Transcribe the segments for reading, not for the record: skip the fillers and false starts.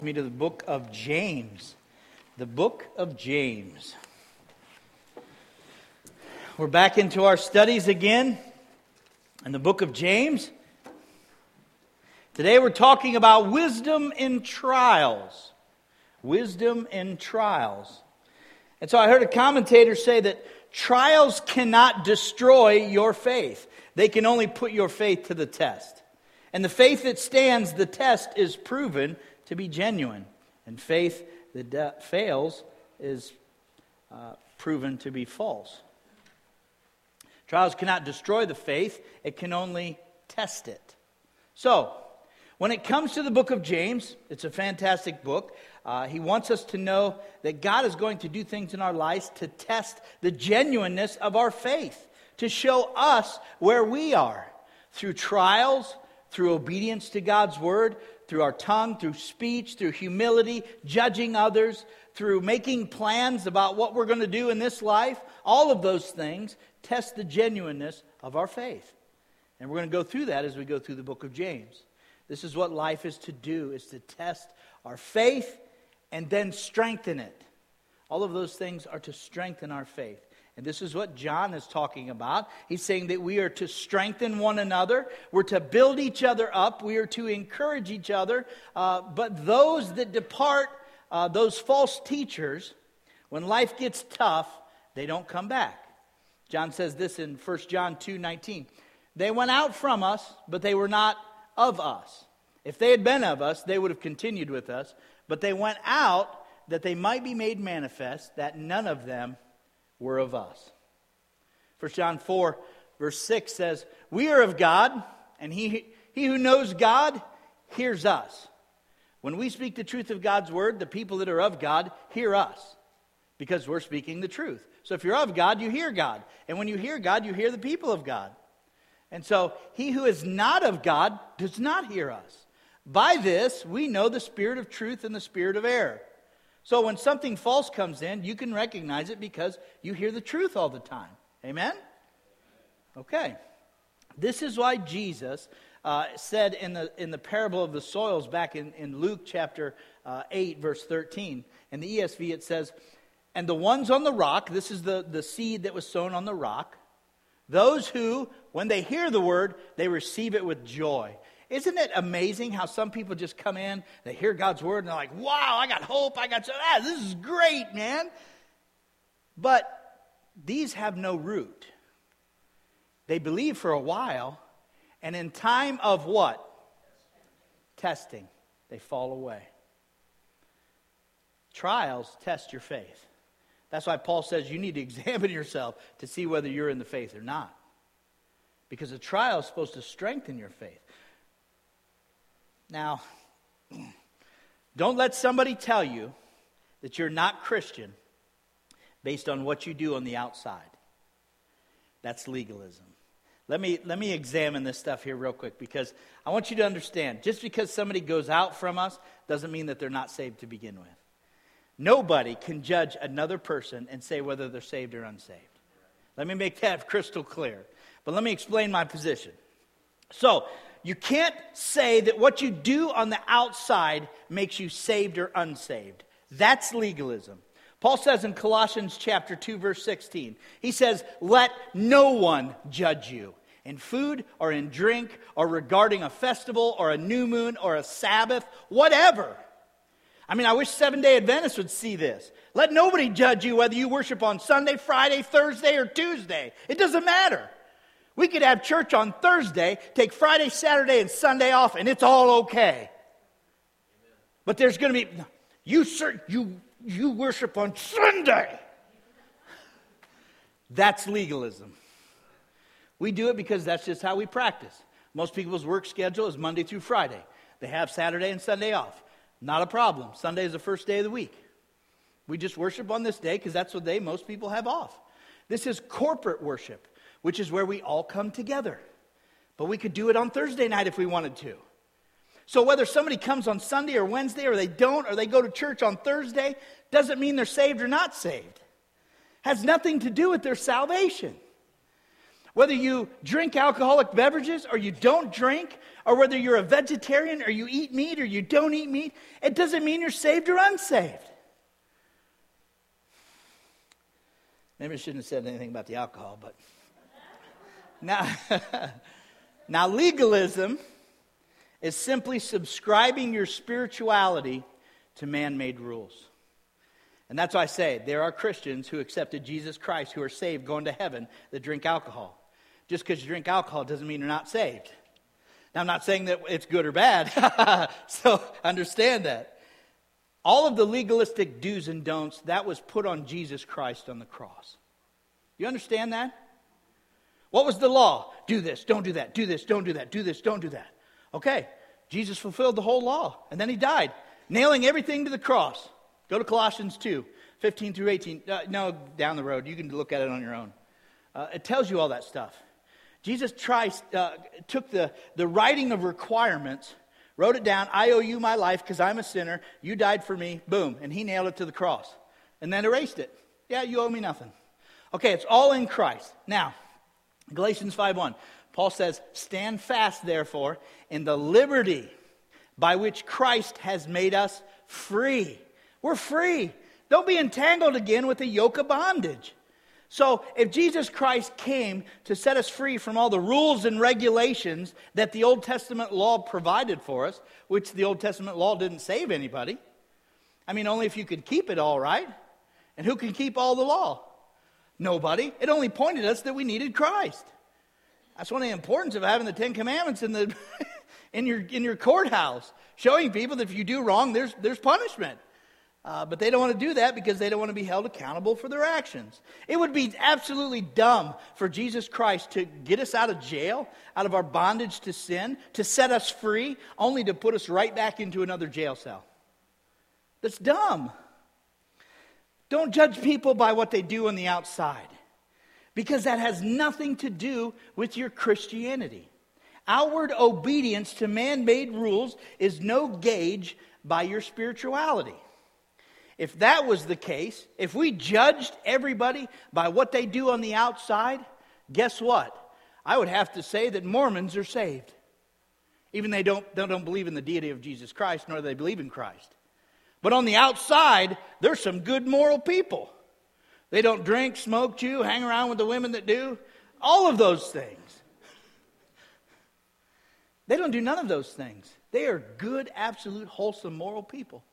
Me to the book of James. The book of James. We're back into our studies again in the book of James. Today we're talking about wisdom in trials. Wisdom in trials. And so I heard a commentator say that trials cannot destroy your faith. They can only put your faith to the test. And the faith that stands the test is proven to be genuine. And faith that fails is proven to be false. Trials cannot destroy the faith. It can only test it. So, when it comes to the book of James, it's a fantastic book. He wants us to know that God is going to do things in our lives to test the genuineness of our faith, to show us where we are through trials, through obedience to God's word, through our tongue, through speech, through humility, judging others, through making plans about what we're going to do in this life. All of those things test the genuineness of our faith. And we're going to go through that as we go through the book of James. This is what life is to do, is to test our faith and then strengthen it. All of those things are to strengthen our faith. And this is what John is talking about. He's saying that we are to strengthen one another. We're to build each other up. We are to encourage each other. But those that depart, those false teachers, when life gets tough, they don't come back. John says this in 1 John 2:19. They went out from us, but they were not of us. If they had been of us, they would have continued with us. But they went out that they might be made manifest that none of them were of us. 1 John 4, verse 6 says, we are of God, and he who knows God hears us. When we speak the truth of God's word, the people that are of God hear us, because we're speaking the truth. So if you're of God, you hear God. And when you hear God, you hear the people of God. And so he who is not of God does not hear us. By this, we know the spirit of truth and the spirit of error. So when something false comes in, you can recognize it because you hear the truth all the time. Amen? Okay. This is why Jesus said in the parable of the soils back in Luke chapter 8, verse 13. In the ESV it says, and the ones on the rock, this is the seed that was sown on the rock, those who, when they hear the word, they receive it with joy. Isn't it amazing how some people just come in, they hear God's word, and they're like, wow, I got hope, this is great, man. But these have no root. They believe for a while, and in time of what? Testing. They fall away. Trials test your faith. That's why Paul says you need to examine yourself to see whether you're in the faith or not. Because a trial is supposed to strengthen your faith. Now, don't let somebody tell you that you're not Christian based on what you do on the outside. That's legalism. Let me examine this stuff here real quick, because I want you to understand, just because somebody goes out from us doesn't mean that they're not saved to begin with. Nobody can judge another person and say whether they're saved or unsaved. Let me make that crystal clear. But let me explain my position. So, you can't say that what you do on the outside makes you saved or unsaved. That's legalism. Paul says in Colossians chapter 2, verse 16, he says, let no one judge you in food or in drink or regarding a festival or a new moon or a Sabbath, whatever. I mean, I wish Seventh-day Adventists would see this. Let nobody judge you whether you worship on Sunday, Friday, Thursday, or Tuesday. It doesn't matter. We could have church on Thursday, take Friday, Saturday, and Sunday off, and it's all okay. But there's going to be, you worship on Sunday. That's legalism. We do it because that's just how we practice. Most people's work schedule is Monday through Friday. They have Saturday and Sunday off. Not a problem. Sunday is the first day of the week. We just worship on this day because that's what most people have off. This is corporate worship, which is where we all come together. But we could do it on Thursday night if we wanted to. So whether somebody comes on Sunday or Wednesday or they don't, or they go to church on Thursday, doesn't mean they're saved or not saved. Has nothing to do with their salvation. Whether you drink alcoholic beverages or you don't drink, or whether you're a vegetarian or you eat meat or you don't eat meat, it doesn't mean you're saved or unsaved. Maybe I shouldn't have said anything about the alcohol, but now legalism is simply subscribing your spirituality to man-made rules. And that's why I say there are Christians who accepted Jesus Christ, who are saved, going to heaven, that drink alcohol. Just because you drink alcohol doesn't mean you're not saved. Now, I'm not saying that it's good or bad, so understand that. All of the legalistic do's and don'ts, that was put on Jesus Christ on the cross. You understand that? What was the law? Do this, don't do that, do this, don't do that, do this, don't do that. Okay, Jesus fulfilled the whole law, and then he died, nailing everything to the cross. Go to Colossians 2, 15 through 18. No, down the road. You can look at it on your own. It tells you all that stuff. Jesus took the writing of requirements, wrote it down. I owe you my life because I'm a sinner. You died for me. Boom. And he nailed it to the cross. And then erased it. Yeah, you owe me nothing. Okay, it's all in Christ. Now, Galatians 5:1. Paul says, stand fast, therefore, in the liberty by which Christ has made us free. We're free. Don't be entangled again with the yoke of bondage. So if Jesus Christ came to set us free from all the rules and regulations that the Old Testament law provided for us, which the Old Testament law didn't save anybody. I mean, only if you could keep it all, right? And who can keep all the law? Nobody. It only pointed us that we needed Christ. That's one of the importance of having the Ten Commandments in the in your courthouse, showing people that if you do wrong, there's punishment. But they don't want to do that because they don't want to be held accountable for their actions. It would be absolutely dumb for Jesus Christ to get us out of jail, out of our bondage to sin, to set us free, only to put us right back into another jail cell. That's dumb. Don't judge people by what they do on the outside, because that has nothing to do with your Christianity. Outward obedience to man-made rules is no gauge by your spirituality. If that was the case, if we judged everybody by what they do on the outside, guess what? I would have to say that Mormons are saved. Even they don't believe in the deity of Jesus Christ, nor do they believe in Christ. But on the outside, there's some good moral people. They don't drink, smoke, chew, hang around with the women that do. All of those things. They don't do none of those things. They are good, absolute, wholesome, moral people.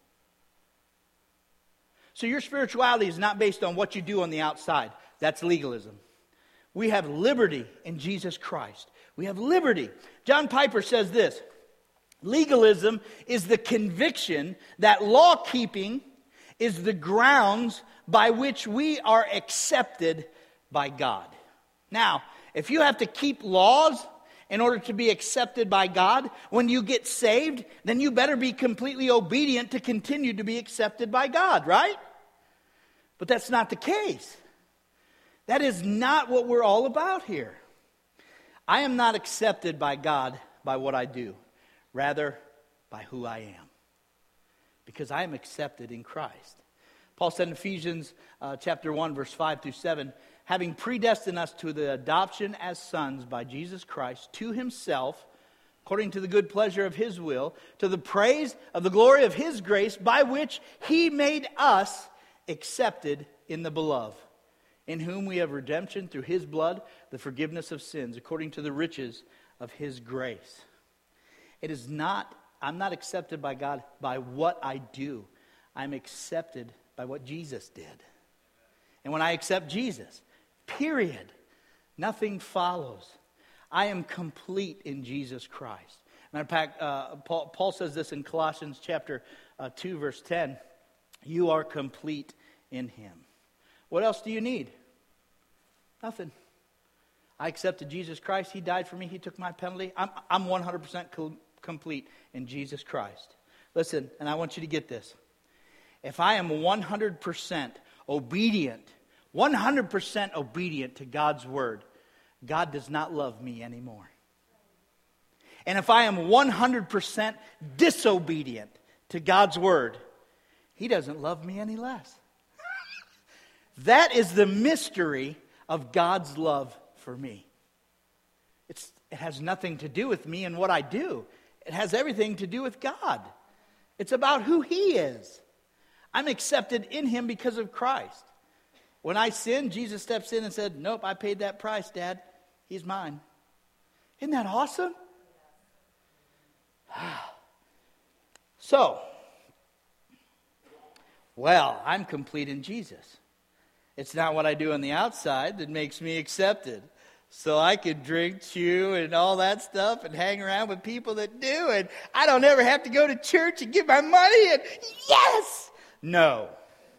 So your spirituality is not based on what you do on the outside. That's legalism. We have liberty in Jesus Christ. We have liberty. John Piper says this: legalism is the conviction that law-keeping is the grounds by which we are accepted by God. Now, if you have to keep laws in order to be accepted by God, when you get saved, then you better be completely obedient to continue to be accepted by God, right? But that's not the case. That is not what we're all about here. I am not accepted by God by what I do, rather by who I am, because I am accepted in Christ. Paul said in Ephesians chapter 1, verse 5 through 7, having predestined us to the adoption as sons by Jesus Christ to himself, according to the good pleasure of his will, to the praise of the glory of his grace, by which he made us accepted in the beloved, in whom we have redemption through his blood, the forgiveness of sins, according to the riches of his grace. I'm not accepted by God by what I do. I'm accepted by what Jesus did. And when I accept Jesus, period, nothing follows. I am complete in Jesus Christ. Matter of fact, Paul says this in Colossians chapter 2, verse 10. You are complete in him. What else do you need? Nothing. I accepted Jesus Christ. He died for me. He took my penalty. I'm 100% complete in Jesus Christ. Listen, and I want you to get this. If I am 100% obedient to God's word, God does not love me anymore. And if I am 100% disobedient to God's word, he doesn't love me any less. That is the mystery of God's love for me. It has nothing to do with me and what I do. It has everything to do with God. It's about who He is. I'm accepted in Him because of Christ. When I sinned, Jesus steps in and said, nope, I paid that price, Dad. He's mine. Isn't that awesome? So, well, I'm complete in Jesus. It's not what I do on the outside that makes me accepted. So I could drink, chew, and all that stuff and hang around with people that do, and I don't ever have to go to church and give my money, and yes! No.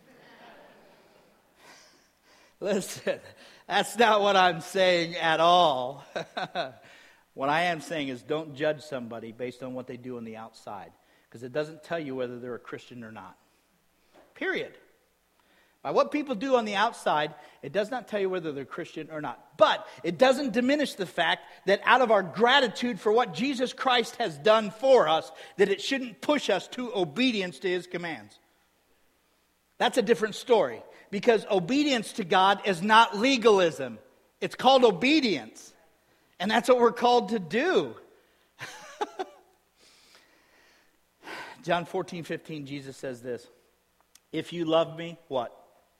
Listen, that's not what I'm saying at all. What I am saying is don't judge somebody based on what they do on the outside, because it doesn't tell you whether they're a Christian or not. Period. By what people do on the outside, it does not tell you whether they're Christian or not. But it doesn't diminish the fact that out of our gratitude for what Jesus Christ has done for us, that it shouldn't push us to obedience to His commands. That's a different story. Because obedience to God is not legalism. It's called obedience. And that's what we're called to do. John 14:15, Jesus says this. If you love me, what?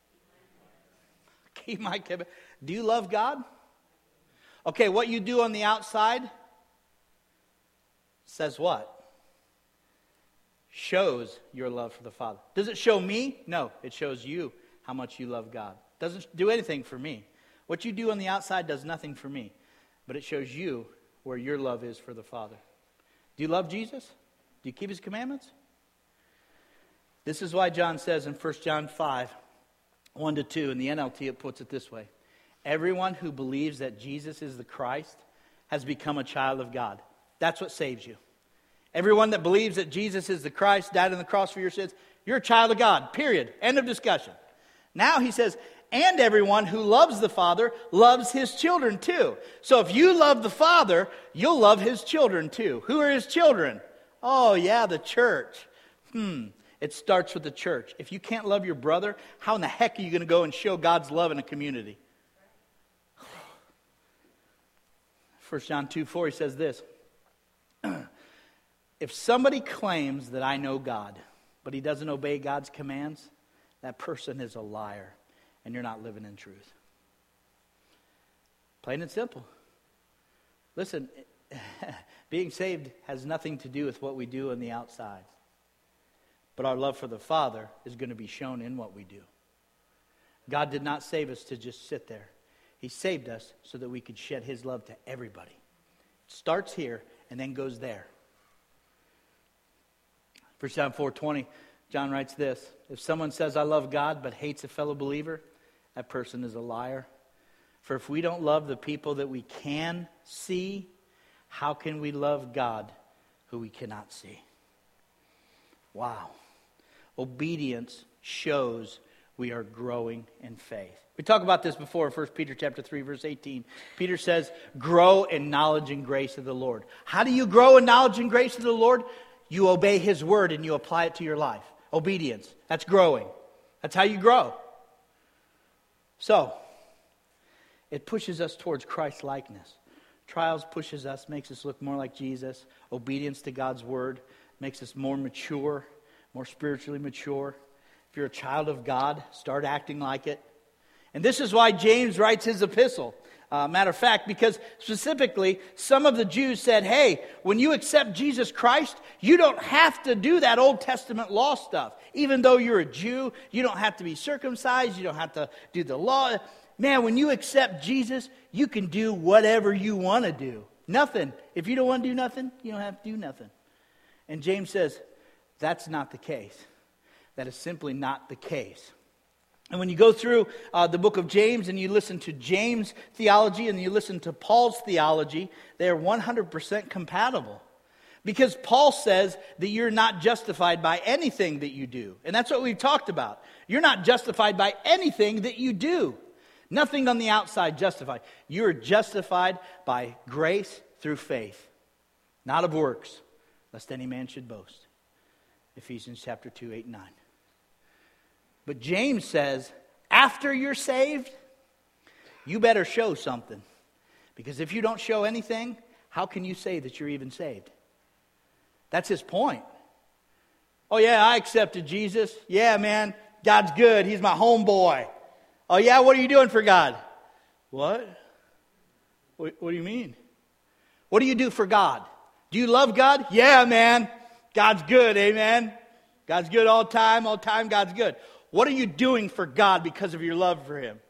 Keep my commandments. Do you love God? Okay, what you do on the outside says what? Shows your love for the Father. Does it show me? No, it shows you how much you love God. Doesn't do anything for me. What you do on the outside does nothing for me, but it shows you where your love is for the Father. Do you love Jesus? Do you keep His commandments? This is why John says in 1 John 5, 1-2, in the NLT it puts it this way. Everyone who believes that Jesus is the Christ has become a child of God. That's what saves you. Everyone that believes that Jesus is the Christ, died on the cross for your sins, you're a child of God, period. End of discussion. Now he says, and everyone who loves the Father loves His children too. So if you love the Father, you'll love His children too. Who are His children? Oh yeah, the church. It starts with the church. If you can't love your brother, how in the heck are you going to go and show God's love in a community? 1 John 2:4, he says this. If somebody claims that I know God, but he doesn't obey God's commands, that person is a liar, and you're not living in truth. Plain and simple. Listen, being saved has nothing to do with what we do on the outside. But our love for the Father is going to be shown in what we do. God did not save us to just sit there. He saved us so that we could shed His love to everybody. It starts here and then goes there. 1 John 4:20, John writes this. If someone says, I love God, but hates a fellow believer, that person is a liar. For if we don't love the people that we can see, how can we love God who we cannot see? Wow. Obedience shows we are growing in faith. We talked about this before in 1 Peter chapter 3, verse 18. Peter says, grow in knowledge and grace of the Lord. How do you grow in knowledge and grace of the Lord? You obey His word and you apply it to your life. Obedience. That's growing. That's how you grow. So, it pushes us towards Christ likeness. Trials pushes us, makes us look more like Jesus. Obedience to God's word makes us more mature, more spiritually mature. If you're a child of God, start acting like it. And this is why James writes his epistle. Matter of fact, because specifically, some of the Jews said, hey, when you accept Jesus Christ, you don't have to do that Old Testament law stuff. Even though you're a Jew, you don't have to be circumcised, you don't have to do the law. Man, when you accept Jesus, you can do whatever you want to do. Nothing. If you don't want to do nothing, you don't have to do nothing. And James says, that's not the case. That is simply not the case. And when you go through the book of James and you listen to James' theology and you listen to Paul's theology, they are 100% compatible. Because Paul says that you're not justified by anything that you do. And that's what we've talked about. You're not justified by anything that you do. Nothing on the outside justified. You are justified by grace through faith, not of works, lest any man should boast. Ephesians chapter 2, 8 and 9. But James says, after you're saved, you better show something. Because if you don't show anything, how can you say that you're even saved? That's his point. Oh yeah, I accepted Jesus. Yeah, man, God's good. He's my homeboy. Oh yeah, what are you doing for God? What? What do you mean? What do you do for God? Do you love God? Yeah, man. God's good, amen. God's good all the time, God's good. What are you doing for God because of your love for Him?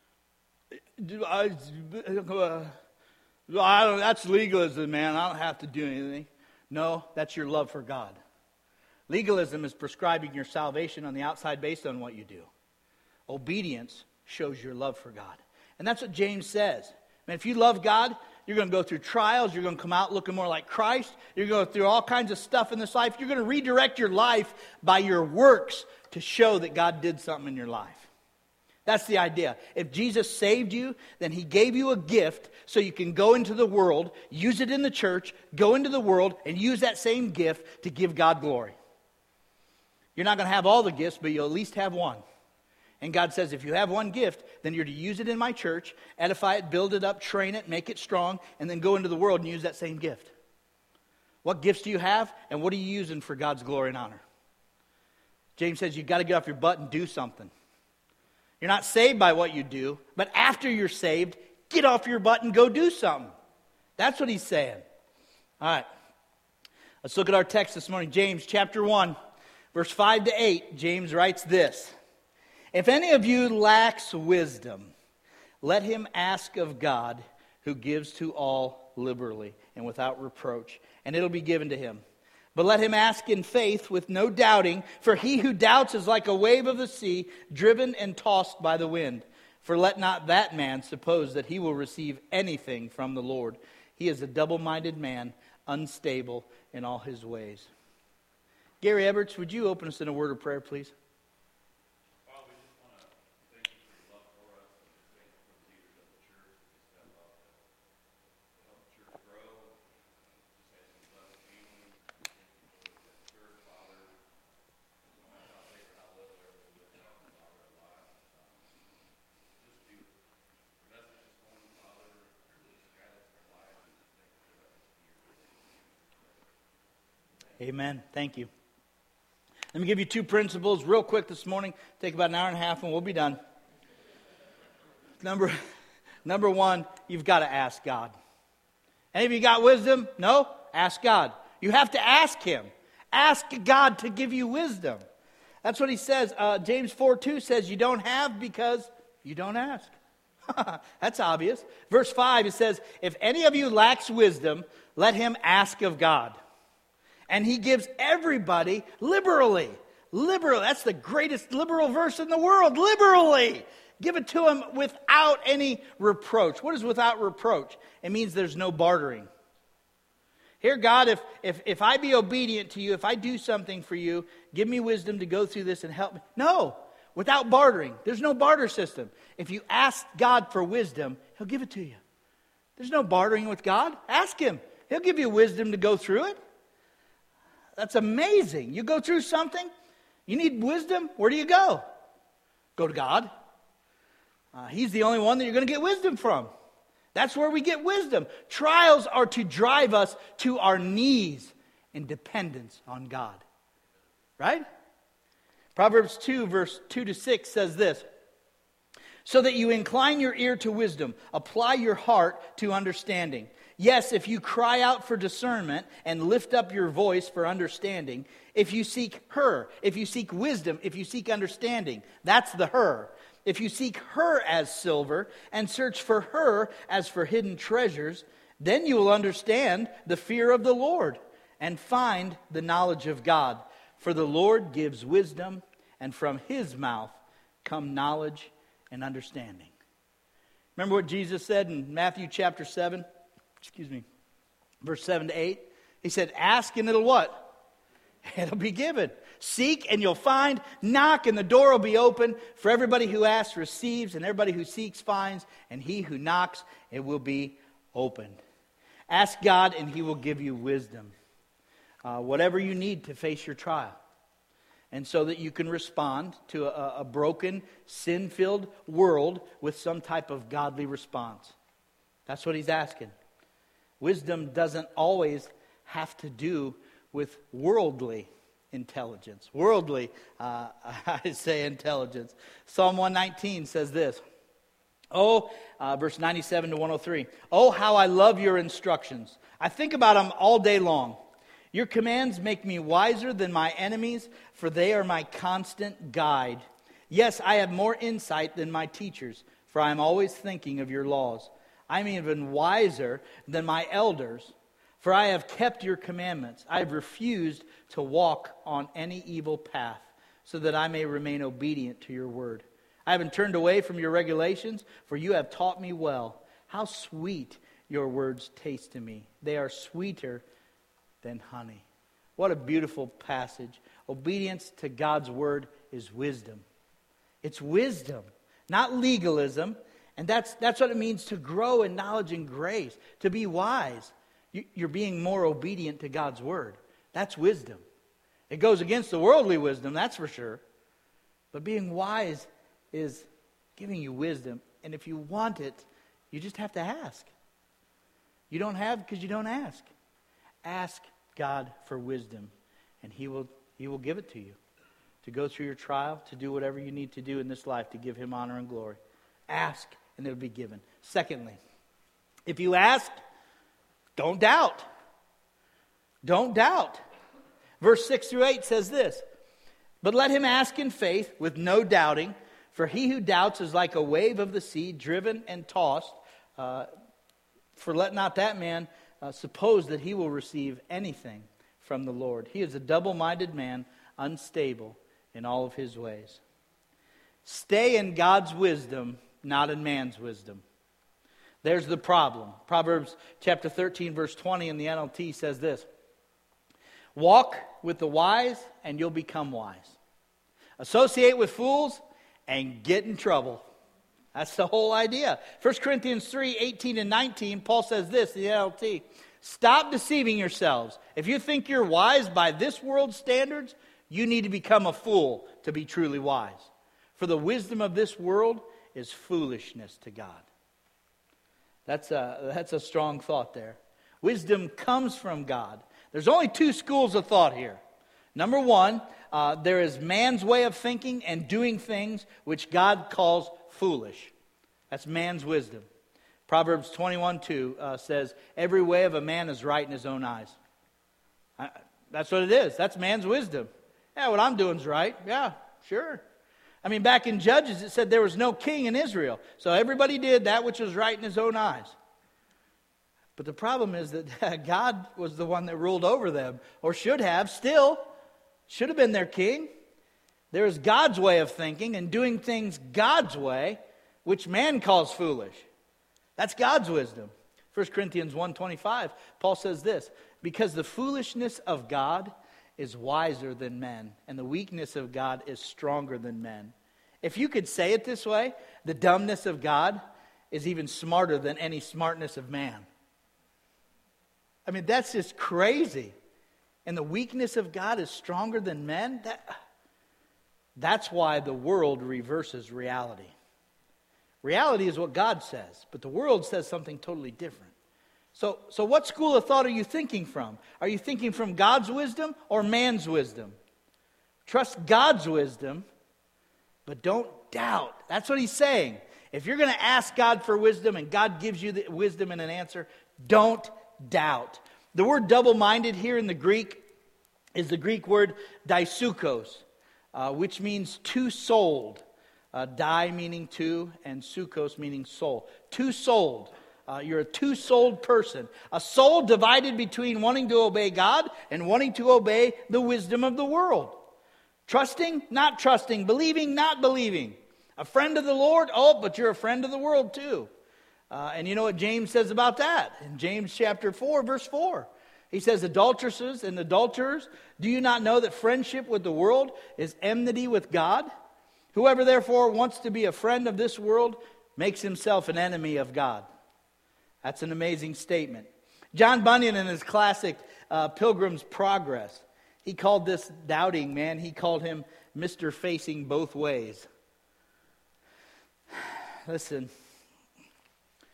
That's legalism, man. I don't have to do anything. No, that's your love for God. Legalism is prescribing your salvation on the outside based on what you do. Obedience shows your love for God. And that's what James says. Man, if you love God, you're going to go through trials. You're going to come out looking more like Christ. You're going to go through all kinds of stuff in this life. You're going to redirect your life by your works to show that God did something in your life. That's the idea. If Jesus saved you, then He gave you a gift so you can go into the world, use it in the church, go into the world, and use that same gift to give God glory. You're not going to have all the gifts, but you'll at least have one. And God says, if you have one gift, then you're to use it in my church, edify it, build it up, train it, make it strong, and then go into the world and use that same gift. What gifts do you have, and what are you using for God's glory and honor? James says you've got to get off your butt and do something. You're not saved by what you do, but after you're saved, get off your butt and go do something. That's what he's saying. All right. Let's look at our text this morning. James chapter 1, verse 5 to 8. James writes this. If any of you lacks wisdom, let him ask of God, who gives to all liberally and without reproach, and it'll be given to him. But let him ask in faith with no doubting, for he who doubts is like a wave of the sea, driven and tossed by the wind. For let not that man suppose that he will receive anything from the Lord. He is a double-minded man, unstable in all his ways. Gary Eberts, would you open us in a word of prayer, please? Amen. Thank you. Let me give you two principles real quick this morning. Take about an hour and a half and we'll be done. Number one, you've got to ask God. Any of you got wisdom? No? Ask God. You have to ask Him. Ask God to give you wisdom. That's what he says. James 4:2 says you don't have because you don't ask. That's obvious. Verse 5, it says, if any of you lacks wisdom, let him ask of God. And He gives everybody liberally. Liberally. That's the greatest liberal verse in the world. Liberally. Give it to him without any reproach. What is without reproach? It means there's no bartering. Here, God, if I be obedient to you, if I do something for you, give me wisdom to go through this and help me. No. Without bartering. There's no barter system. If you ask God for wisdom, He'll give it to you. There's no bartering with God. Ask Him. He'll give you wisdom to go through it. That's amazing. You go through something, you need wisdom, where do you go? Go to God. He's the only one that you're going to get wisdom from. That's where we get wisdom. Trials are to drive us to our knees in dependence on God. Right? Proverbs 2, verse 2 to 6 says this. So that you incline your ear to wisdom, apply your heart to understanding. Yes, if you cry out for discernment and lift up your voice for understanding, if you seek her, if you seek wisdom, if you seek understanding, that's the her. If you seek her as silver and search for her as for hidden treasures, then you will understand the fear of the Lord and find the knowledge of God. For the Lord gives wisdom, and from His mouth come knowledge and understanding. Remember what Jesus said in Matthew chapter 7? Verse 7 to 8. He said, ask and it'll what? It'll be given. Seek and you'll find. Knock and the door will be open. For everybody who asks receives, and everybody who seeks finds, and he who knocks, it will be opened. Ask God and He will give you wisdom. Whatever you need to face your trial. And so that you can respond to a broken, sin-filled world with some type of godly response. That's what He's asking. Wisdom doesn't always have to do with worldly intelligence. Worldly, I say intelligence. Psalm 119 says this. Verse 97 to 103. Oh, how I love your instructions. I think about them all day long. Your commands make me wiser than my enemies, for they are my constant guide. Yes, I have more insight than my teachers, for I am always thinking of your laws. I am even wiser than my elders, for I have kept your commandments. I have refused to walk on any evil path, so that I may remain obedient to your word. I haven't turned away from your regulations, for you have taught me well. How sweet your words taste to me. They are sweeter than honey. What a beautiful passage. Obedience to God's word is wisdom. It's wisdom, not legalism. And that's what it means to grow in knowledge and grace, to be wise. You're being more obedient to God's word. That's wisdom. It goes against the worldly wisdom, that's for sure. But being wise is giving you wisdom. And if you want it, you just have to ask. You don't have because you don't ask. Ask God for wisdom, and He will give it to you. To go through your trial, to do whatever you need to do in this life to give Him honor and glory. Ask, and it will be given. Secondly, if you ask, don't doubt. Don't doubt. Verse 6 through 8 says this. But let him ask in faith with no doubting, for he who doubts is like a wave of the sea, driven and tossed. For let not that man suppose that he will receive anything from the Lord. He is a double-minded man, unstable in all of his ways. Stay in God's wisdom, not in man's wisdom. There's the problem. Proverbs chapter 13, verse 20 in the NLT says this. Walk with the wise, and you'll become wise. Associate with fools, and get in trouble. That's the whole idea. 1 Corinthians 3, 18 and 19, Paul says this in the NLT. Stop deceiving yourselves. If you think you're wise by this world's standards, you need to become a fool to be truly wise. For the wisdom of this world is foolishness to God. That's a strong thought there. Wisdom comes from God. There's only two schools of thought here. Number one, there is man's way of thinking and doing things which God calls foolish. That's man's wisdom. Proverbs 21:2 says, every way of a man is right in his own eyes. That's what it is. That's man's wisdom. Yeah, what I'm doing is right. Yeah, sure. I mean, back in Judges, it said there was no king in Israel. So everybody did that which was right in his own eyes. But the problem is that God was the one that ruled over them, or should have been their king. There is God's way of thinking and doing things God's way, which man calls foolish. That's God's wisdom. 1 Corinthians 1:25, Paul says this, because the foolishness of God is wiser than men, and the weakness of God is stronger than men. If you could say it this way, the dumbness of God is even smarter than any smartness of man. I mean, that's just crazy. And the weakness of God is stronger than men? That's why the world reverses reality. Reality is what God says, but the world says something totally different. So what school of thought are you thinking from? Are you thinking from God's wisdom or man's wisdom? Trust God's wisdom, but don't doubt. That's what he's saying. If you're going to ask God for wisdom and God gives you the wisdom and an answer, don't doubt. The word double-minded here in the Greek is the Greek word daisukos, which means two-souled. Dai meaning two, and sukos meaning soul. Two-souled. You're a two-souled person. A soul divided between wanting to obey God and wanting to obey the wisdom of the world. Trusting, not trusting. Believing, not believing. A friend of the Lord, but you're a friend of the world too. And you know what James says about that? In James chapter 4, verse 4. He says, adulteresses and adulterers, do you not know that friendship with the world is enmity with God? Whoever therefore wants to be a friend of this world makes himself an enemy of God. That's an amazing statement. John Bunyan in his classic Pilgrim's Progress, he called this doubting man, he called him Mr. Facing Both Ways. Listen,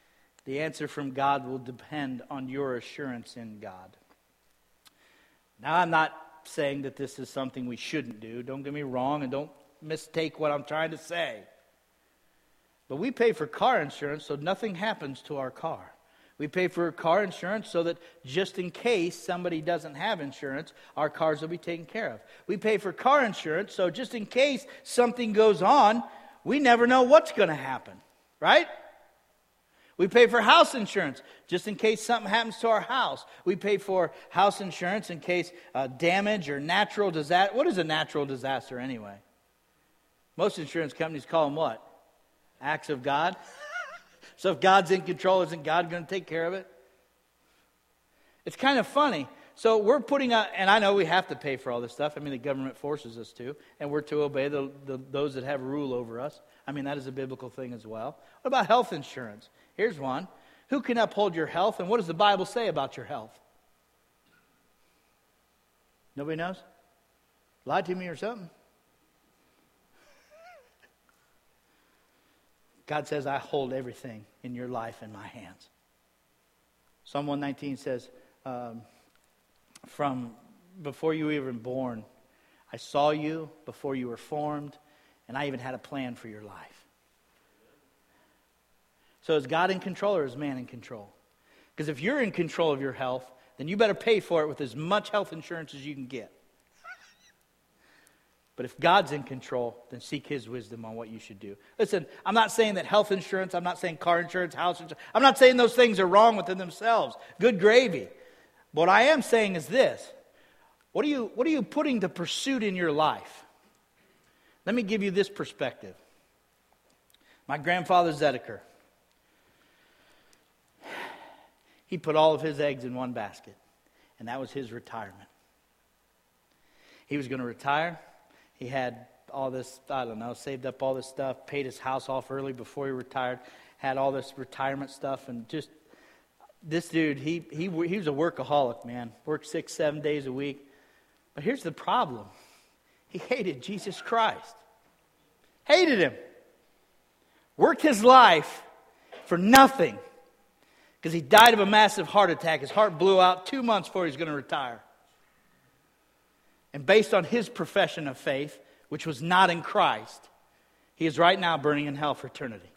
The answer from God will depend on your assurance in God. Now, I'm not saying that this is something we shouldn't do. Don't get me wrong, and don't mistake what I'm trying to say. But we pay for car insurance so nothing happens to our car. We pay for car insurance so that just in case somebody doesn't have insurance, our cars will be taken care of. We pay for car insurance so just in case something goes on, we never know what's going to happen, right? We pay for house insurance just in case something happens to our house. We pay for house insurance in case damage or natural disaster. What is a natural disaster anyway? Most insurance companies call them what? Acts of God. So if God's in control, isn't God going to take care of it? It's kind of funny. So we're putting out, and I know we have to pay for all this stuff. I mean, the government forces us to, and we're to obey those that have rule over us. I mean, that is a biblical thing as well. What about health insurance? Here's one. Who can uphold your health, and what does the Bible say about your health? Nobody knows? Lied to me or something? God says, I hold everything in your life in my hands. Psalm 119 says, from before you were even born, I saw you before you were formed, and I even had a plan for your life. So is God in control or is man in control? Because if you're in control of your health, then you better pay for it with as much health insurance as you can get. But if God's in control, then seek His wisdom on what you should do. Listen, I'm not saying that health insurance, I'm not saying car insurance, house insurance, I'm not saying those things are wrong within themselves. Good gravy. What I am saying is this. What are you putting to pursuit in your life? Let me give you this perspective. My grandfather Zedeker, he put all of his eggs in one basket, and that was his retirement. He was going to retire. He had all this, saved up all this stuff, paid his house off early before he retired, had all this retirement stuff, and just, this dude, he was a workaholic, man. Worked 6-7 days a week. But here's the problem. He hated Jesus Christ. Hated Him. Worked his life for nothing. Because he died of a massive heart attack. His heart blew out 2 months before he was going to retire. And based on his profession of faith, which was not in Christ, he is right now burning in hell for eternity.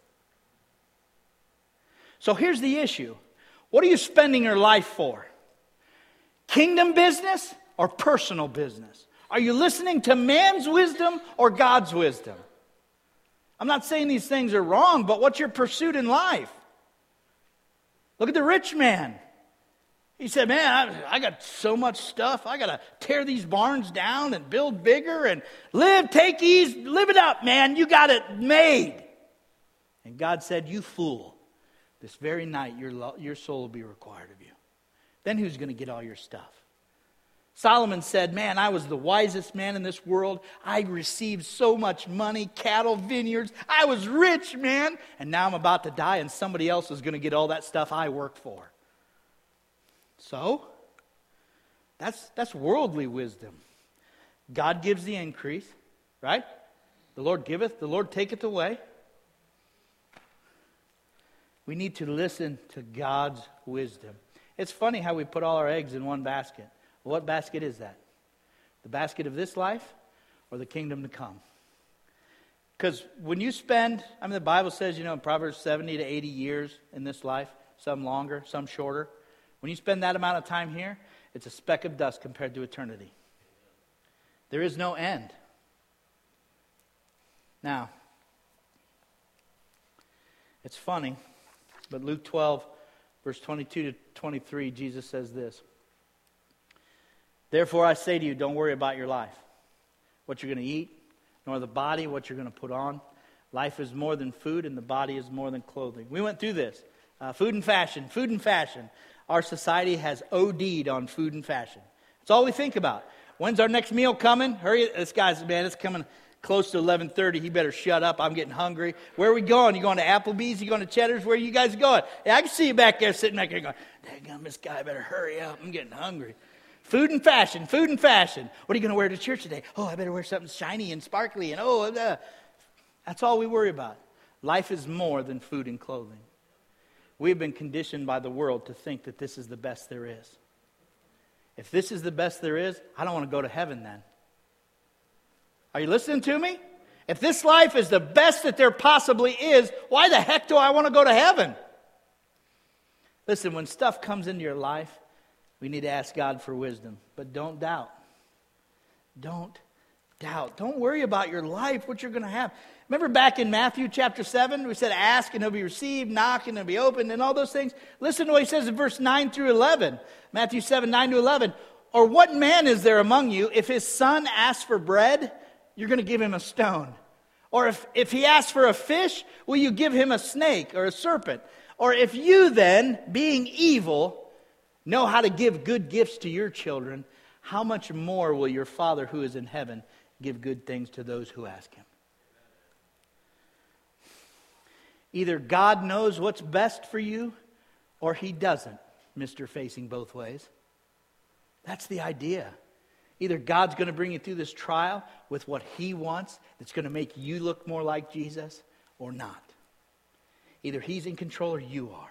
So here's the issue. What are you spending your life for? Kingdom business or personal business? Are you listening to man's wisdom or God's wisdom? I'm not saying these things are wrong, but what's your pursuit in life? Look at the rich man. He said, man, I got so much stuff. I got to tear these barns down and build bigger and take ease, live it up, man. You got it made. And God said, you fool. This very night, your soul will be required of you. Then who's going to get all your stuff? Solomon said, man, I was the wisest man in this world. I received so much money, cattle, vineyards. I was rich, man. And now I'm about to die and somebody else is going to get all that stuff I worked for. So, that's worldly wisdom. God gives the increase, right? The Lord giveth, the Lord taketh away. We need to listen to God's wisdom. It's funny how we put all our eggs in one basket. What basket is that? The basket of this life or the kingdom to come? Because when you spend, the Bible says, in Proverbs 70 to 80 years in this life, some longer, some shorter. When you spend that amount of time here, it's a speck of dust compared to eternity. There is no end. Now, it's funny, but Luke 12, verse 22 to 23, Jesus says this. Therefore I say to you, don't worry about your life, what you're going to eat, nor the body, what you're going to put on. Life is more than food, and the body is more than clothing. We went through this. Food and fashion. Our society has OD'd on food and fashion. That's all we think about. When's our next meal coming? Hurry, this guy's, man, it's coming close to 11:30. He better shut up. I'm getting hungry. Where are we going? You going to Applebee's? You going to Cheddar's? Where are you guys going? Yeah, I can see you back there, sitting back there going, daggum, this guy better hurry up. I'm getting hungry. Food and fashion. What are you going to wear to church today? Oh, I better wear something shiny and sparkly. And that's all we worry about. Life is more than food and clothing. we've been conditioned by the world to think that this is the best there is. If this is the best there is, I don't want to go to heaven then. Are you listening to me? If this life is the best that there possibly is, why the heck do I want to go to heaven? Listen, when stuff comes into your life, we need to ask God for wisdom. But don't doubt. Don't doubt. Don't worry about your life, what you're going to have. Remember back in Matthew chapter 7, we said ask and it'll be received, knock and it'll be opened, and all those things. Listen to what he says in verse 9 through 11. Matthew 7, 9 to 11. Or what man is there among you, if his son asks for bread, you're going to give him a stone? Or if he asks for a fish, will you give him a snake or a serpent? Or if you then, being evil, know how to give good gifts to your children, how much more will your Father who is in heaven give good things to those who ask him? Either God knows what's best for you, or he doesn't, Mr. Facing both ways. That's the idea. Either God's going to bring you through this trial with what he wants that's going to make you look more like Jesus, or not. Either he's in control or you are.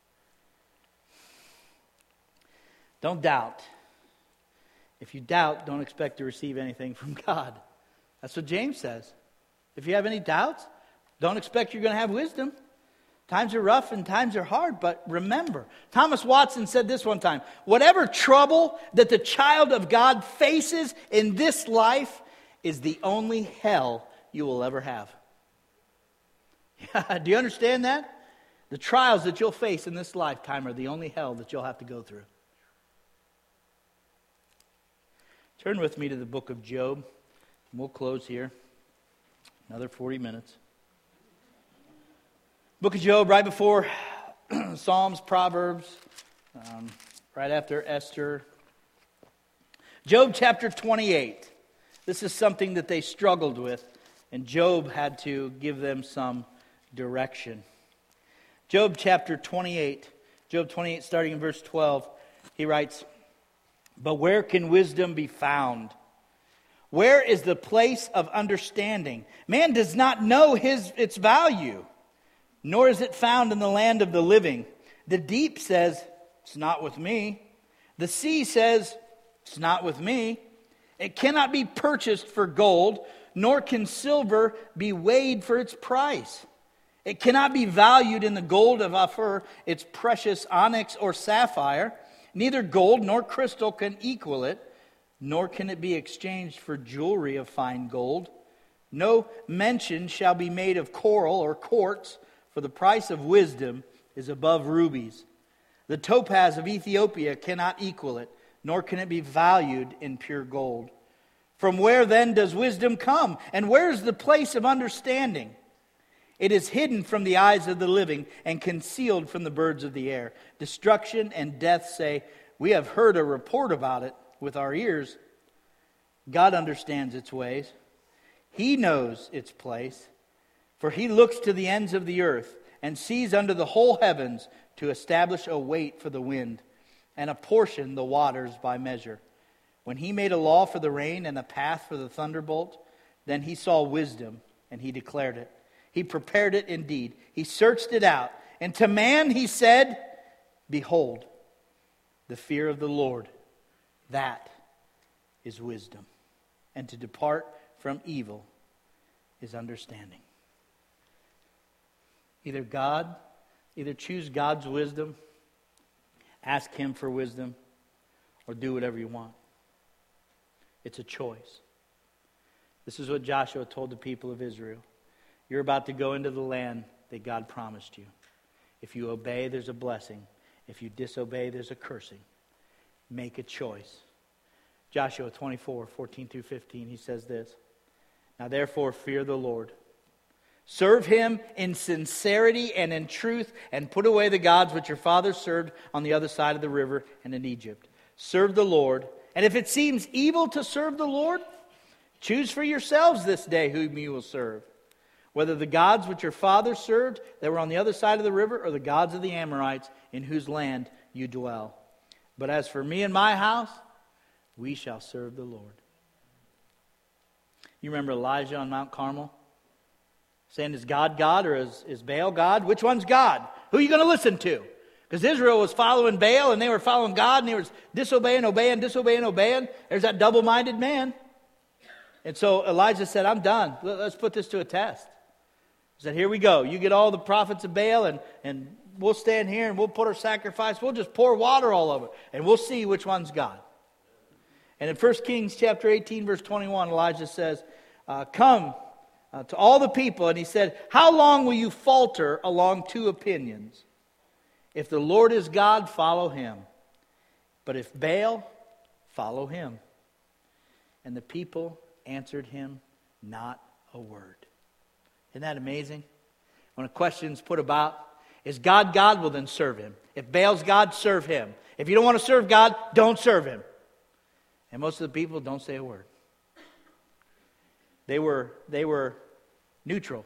Don't doubt. If you doubt, don't expect to receive anything from God. That's what James says. If you have any doubts, don't expect you're going to have wisdom. Times are rough and times are hard, but remember, Thomas Watson said this one time, whatever trouble that the child of God faces in this life is the only hell you will ever have. Do you understand that? The trials that you'll face in this lifetime are the only hell that you'll have to go through. Turn with me to the book of Job. We'll close here. Another 40 minutes. Book of Job, right before Psalms, Proverbs, right after Esther. Job chapter 28. This is something that they struggled with, and Job had to give them some direction. Job chapter 28. Job 28, starting in verse 12, he writes, "But where can wisdom be found? Where is the place of understanding? Man does not know its value, nor is it found in the land of the living. The deep says, 'It's not with me.' The sea says, 'It's not with me.' It cannot be purchased for gold, nor can silver be weighed for its price. It cannot be valued in the gold of Ophir, its precious onyx or sapphire. Neither gold nor crystal can equal it, nor can it be exchanged for jewelry of fine gold. No mention shall be made of coral or quartz, for the price of wisdom is above rubies. The topaz of Ethiopia cannot equal it, nor can it be valued in pure gold. From where then does wisdom come? And where is the place of understanding? It is hidden from the eyes of the living and concealed from the birds of the air. Destruction and death say, 'We have heard a report about it with our ears.' God understands its ways. He knows its place. For he looks to the ends of the earth and sees under the whole heavens to establish a weight for the wind and apportion the waters by measure. When he made a law for the rain and a path for the thunderbolt, then he saw wisdom and he declared it. He prepared it indeed. He searched it out. And to man he said, 'Behold, the fear of the Lord, that is wisdom. And to depart from evil is understanding.'" Either choose God's wisdom, ask him for wisdom, or do whatever you want. It's a choice. This is what Joshua told the people of Israel. You're about to go into the land that God promised you. If you obey, there's a blessing. If you disobey, there's a cursing. Make a choice. Joshua 24, 14 through 15, he says this, "Now therefore fear the Lord. Serve him in sincerity and in truth, and put away the gods which your fathers served on the other side of the river and in Egypt. Serve the Lord. And if it seems evil to serve the Lord, choose for yourselves this day whom you will serve, whether the gods which your fathers served that were on the other side of the river, or the gods of the Amorites in whose land you dwell. But as for me and my house, we shall serve the Lord." You remember Elijah on Mount Carmel? Saying, is God God or is Baal God? Which one's God? Who are you going to listen to? Because Israel was following Baal and they were following God and they were disobeying, obeying. There's that double-minded man. And so Elijah said, I'm done. Let's put this to a test. He said, here we go. You get all the prophets of Baal and we'll stand here and we'll put our sacrifice. We'll just pour water all over it. And we'll see which one's God. And in 1 Kings chapter 18, verse 21, Elijah says, come to all the people. And he said, how long will you falter along two opinions? If the Lord is God, follow him. But if Baal, follow him. And the people answered him not a word. Isn't that amazing? When a question's put about, is God God? Well, then serve him. If Baal's God, serve him. If you don't want to serve God, don't serve him. And most of the people don't say a word. They were neutral.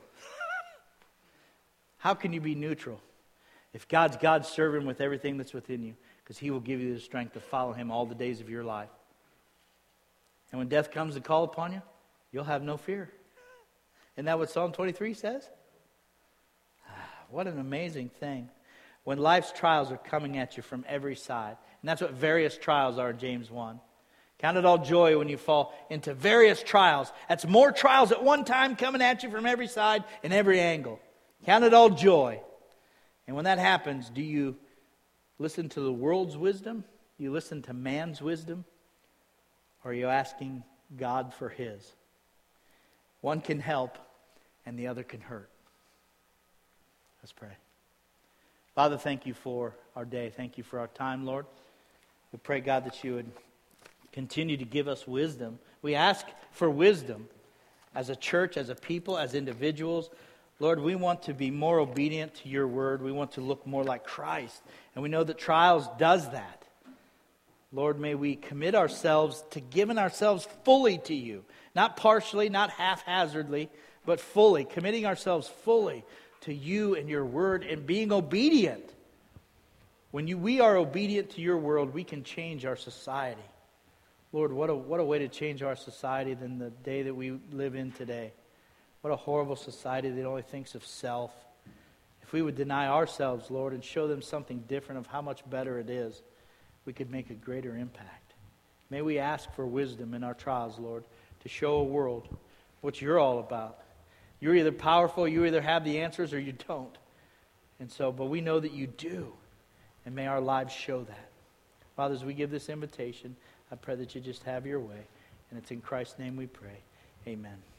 How can you be neutral? If God's God, serve him with everything that's within you, because he will give you the strength to follow him all the days of your life. And when death comes to call upon you, you'll have no fear. Isn't that what Psalm 23 says? What an amazing thing. When life's trials are coming at you from every side. And that's what various trials are in James 1. Count it all joy when you fall into various trials. That's more trials at one time coming at you from every side and every angle. Count it all joy. And when that happens, do you listen to the world's wisdom? Do you listen to man's wisdom? Or are you asking God for his? One can help and the other can hurt. Let's pray. Father, thank you for our day. Thank you for our time, Lord. We pray, God, that you would continue to give us wisdom. We ask for wisdom as a church, as a people, as individuals. Lord, we want to be more obedient to your word. We want to look more like Christ. And we know that trials does that. Lord, may we commit ourselves to giving ourselves fully to you. Not partially, not haphazardly, but fully. Committing ourselves fully to you and your word and being obedient. When we are obedient to your world, we can change our society. Lord, what a way to change our society than the day that we live in today. What a horrible society that only thinks of self. If we would deny ourselves, Lord, and show them something different of how much better it is, we could make a greater impact. May we ask for wisdom in our trials, Lord, to show a world what you're all about. You're either powerful, you either have the answers, or you don't. And so, but we know that you do. And may our lives show that. Father, as we give this invitation, I pray that you just have your way. And it's in Christ's name we pray. Amen.